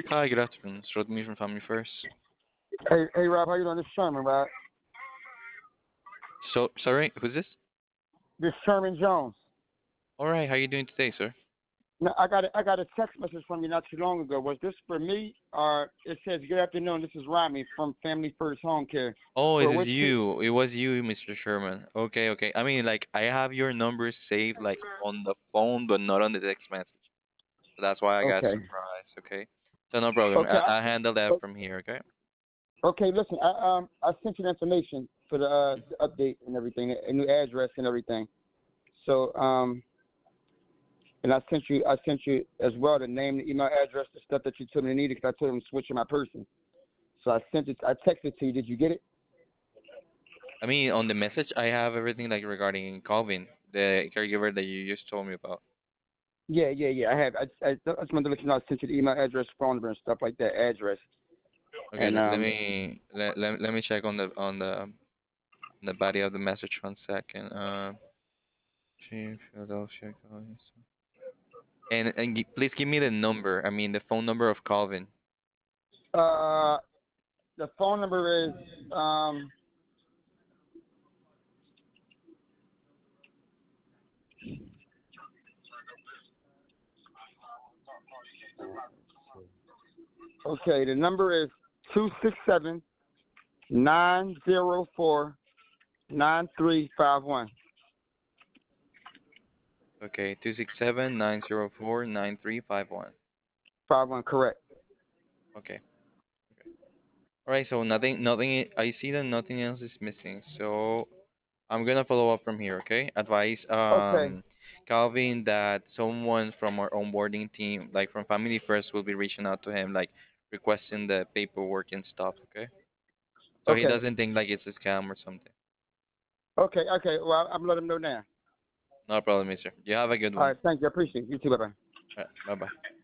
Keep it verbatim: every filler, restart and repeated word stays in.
Hi, good afternoon. It's Rodney from Family First. Hey, hey, Rob, how you doing? This is Sherman, Rob. So, sorry, who's this? This Sherman Jones. All right, how you doing today, sir? Now, I got a, I got a text message from you not too long ago. Was this for me, or it says, "Good afternoon. This is Rami from Family First Home Care." Oh, it For is which kid? you. It was you, mister Sherman. Okay, okay. I mean, like, I have your number saved, like, on the phone, but not on the text message. So that's why I got Okay. surprised, okay? So no problem. Okay. I, I, I handle that from here, okay? okay. Listen, I um I sent you the information for the, uh, the update and everything, a new address and everything. So um and I sent you I sent you as well the name, the email address, the stuff that you told me to need because I told them to switch to my person. So I sent it. I texted it to you. Did you get it? I mean, on the message, I have everything, like, regarding Calvin, the caregiver that you just told me about. Yeah, yeah, yeah. I have. I, I, I just wanted to let you know I sent you the email address, phone number, and stuff like that. Address. Okay, And let, let um, me let, let, let me check on the on the on the body of the message one second. Uh, Chief Philadelphia. And and gi- please give me the number. I mean the phone number of Calvin. uh, the phone number is um. Okay, the number is two six seven nine zero four nine three five one. Okay, two six seven nine zero four nine three five one. Five one, correct. Okay. All right. So nothing, nothing. I I see that nothing else is missing. So I'm gonna follow up from here. Okay. Advise Okay, um Calvin that someone from our onboarding team, like from Family First, will be reaching out to him, like requesting the paperwork and stuff. Okay. So he okay, doesn't think like it's a scam or something. okay, okay. Well, I'm letting them know now. No problem, mister. You have a good All one. right, thank you. I appreciate it. You too. Bye bye. All right. Bye bye.